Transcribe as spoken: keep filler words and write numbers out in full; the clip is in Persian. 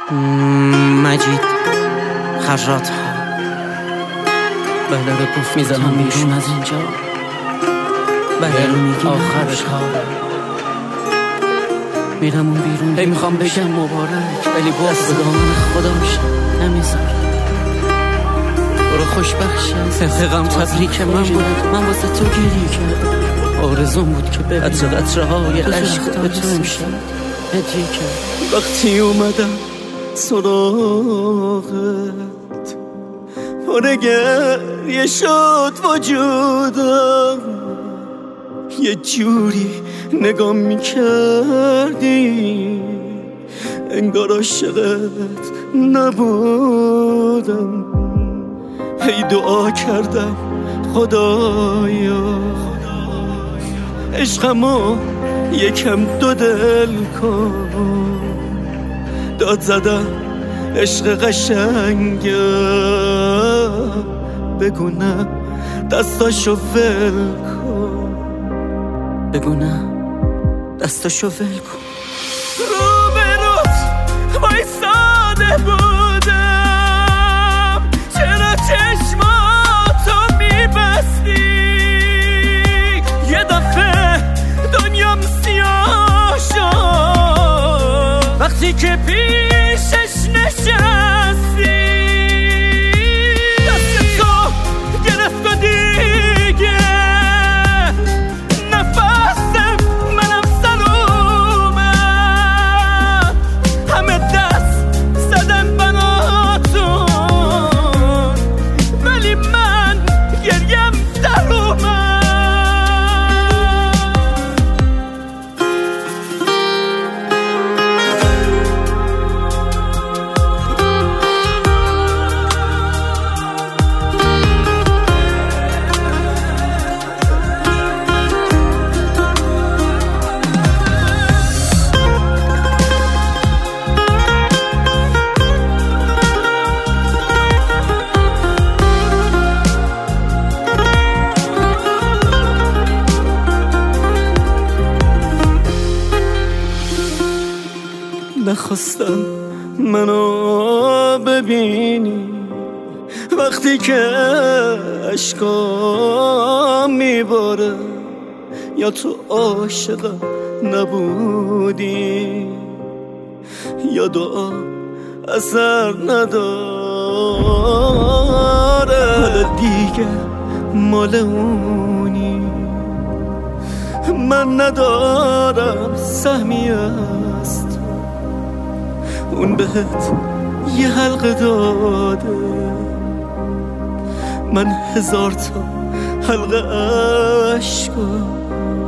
مجید خرات ها بله رو گفت میزنم بیرون از اینجا. بله رو میگی آخر کار میرم اون بیرون. هی میخوام بگم مبارک ولی باز به دامن خدا میشم نمیذار. برو خوشبخت شم سفقم تبریک من بود. من واسه تو گریه کردم. آرزوم بود که ببینم قطره قطره های عشق به تو امشب هدیه کرد. وقتی اومدم سراغت پر گریه شد وجودم. یه جوری نگاه میکردی انگار عاشقت نبودم. هی دعا کردم خدایا عشقمو یکم دو دل کن. داد زدم عشق قشنگه بگو نه دستاشو ول کن. بگو نه دستاشو ول کن. رو به روت وایساده بودم چرا چشماتو میبستی. یه دفعه دنیام سیاه شد وقتی که پیشش نشستی. دست تو گرفت و دیگه نفسم منم سلومم. همه دست زدن بناتون ولی من گریم در اومد. نخواستم منو ببینی وقتی که اشکام میباره. یا تو عاشقم نبودی یا دعا اثر نداره. حالا دیگه مال اونی من ندارم سهمی است. اون بهت یه حلقه داده من هزار تا حلقه عشقا